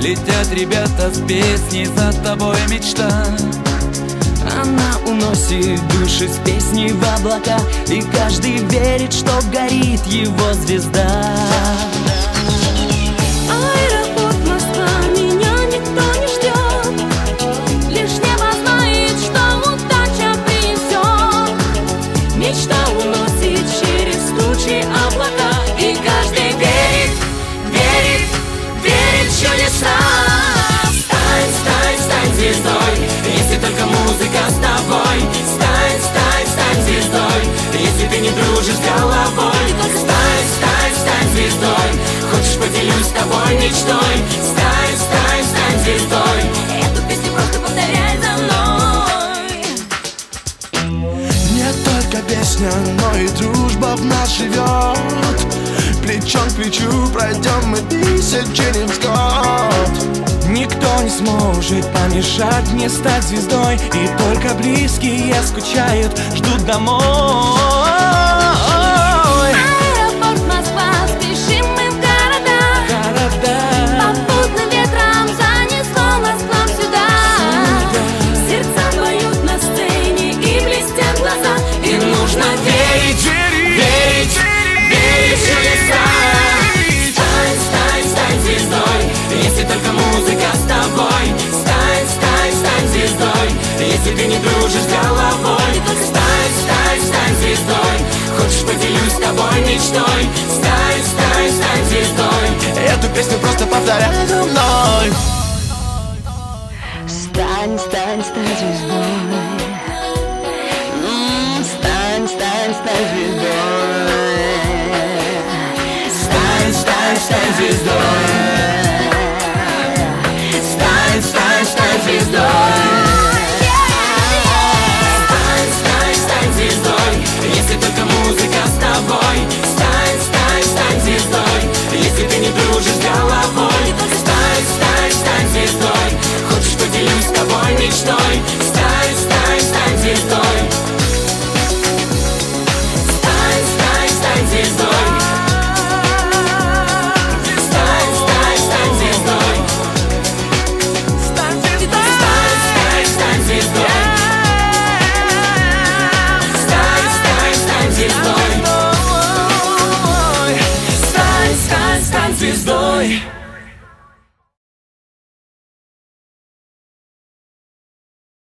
Летят ребята с песней, за тобой мечта. Она уносит души с песней в облака, и каждый верит, что горит его звезда. Аэропорт Москва, меня никто не ждет, лишь небо знает, что удача принесет. Мечта уносит через тучи облака, и каждый верит, верит, верит в чудеса. Стань, стань, стань звездой, если только музыка с тобой. Стань, стань, стань звездой, если ты не дружишь с головой. Стань, стань, стань звездой, хочешь, поделюсь с тобой мечтой. Стань, стань, стань звездой, эту песню просто повторяй за мной. Не только песня, но и дружба в нас живет. Плечом к плечу пройдем мы тысячи невзгод. Никто не сможет помешать мне стать звездой, и только близкие скучают, ждут домой. Аэропорт Москва, спешим мы в города. Попутным ветром занесло нас к нам сюда. Сердца поют на сцене и блестят глаза, и нужно верить, верить, верить в чудеса. Стань, стань, стань звездой, если только музыка с тобой. Стань, стань, стань звездой, если ты не дружишь с головой. Стань, стань, стань звездой, хочешь, поделюсь с тобой мечтой. Стань, стань, стань звездой, Эту песню просто повторяй за мной. Стань, стань, стань звездой. Стань, стань, стань звездой. стань, стань, стань звездой. Стань, стань, стань звездой. Стань, стань, стань звездой, если только музыка с тобой. Стань, стань, стань звездой, если ты не дружишь с головой. Стань, стань, стань звездой, хочешь, поделюсь с тобой мечтой. Стань, стань, стань звездой. Стань, стань, стань звездой. Стань, стань, стань звездой. Стань, стань, стань звездой. Стань, стань, стань звездой. Стань, стань, стань звездой.